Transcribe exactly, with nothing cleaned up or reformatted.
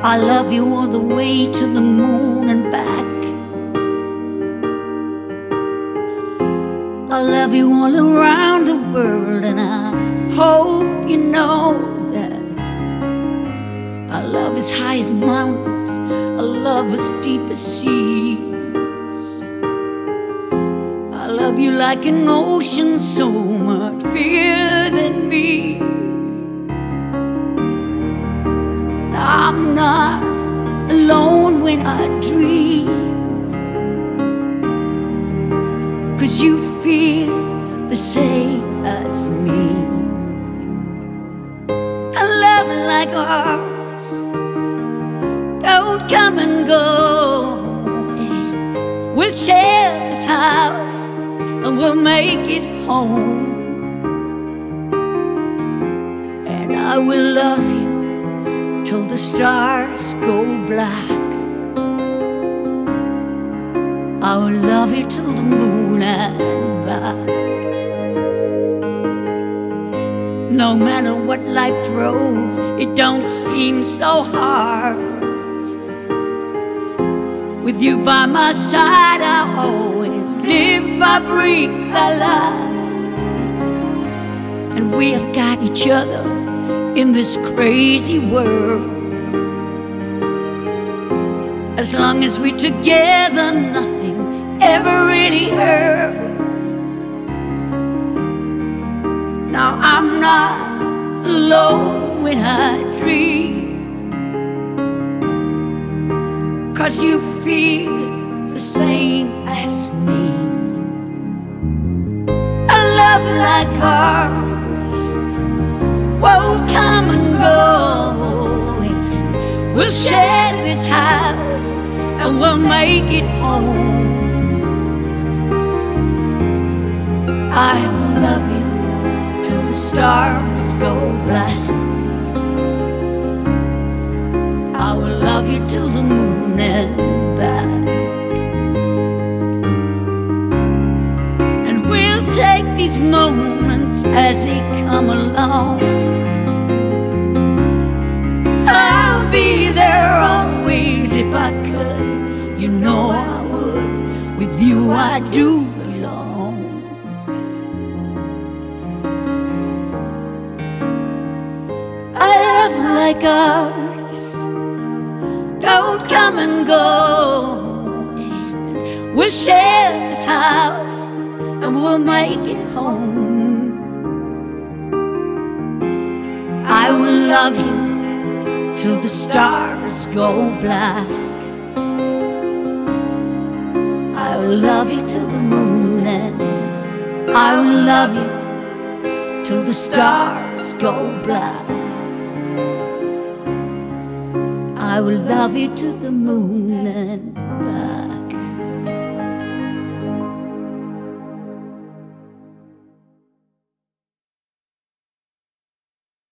I love you all the way to the moon and back. I love you all around the world, and I hope you know that our love is high as mountains, our love is deep as seas. I love you like an ocean so much bigger than me. I'm not alone when I dream, 'cause you feel the same as me. A love like ours don't come and go. We'll share this house and we'll make it home. And I will love you till the stars go black. I will love you till the moon and back. No matter what life throws, it don't seem so hard. With you by my side, I always live, I breathe, I love. And we have got each other in this crazy world. As long as we're together, nothing ever really hurts. Now I'm not alone when I dream, 'cause you feel the same as me. A love like ours won't come and go. We'll share this house and we'll make it home. I will love you till the stars go black. I will love you till the moon and back. And we'll take these moments as they come along. I'll be there always if I could. You know I would. With you I do belong. A love like ours don't come and go. We'll share this house and we'll make it home. I will love you till the stars go black. I will love you till the moon and I will love you till the stars go black. I will love you till the moon and back.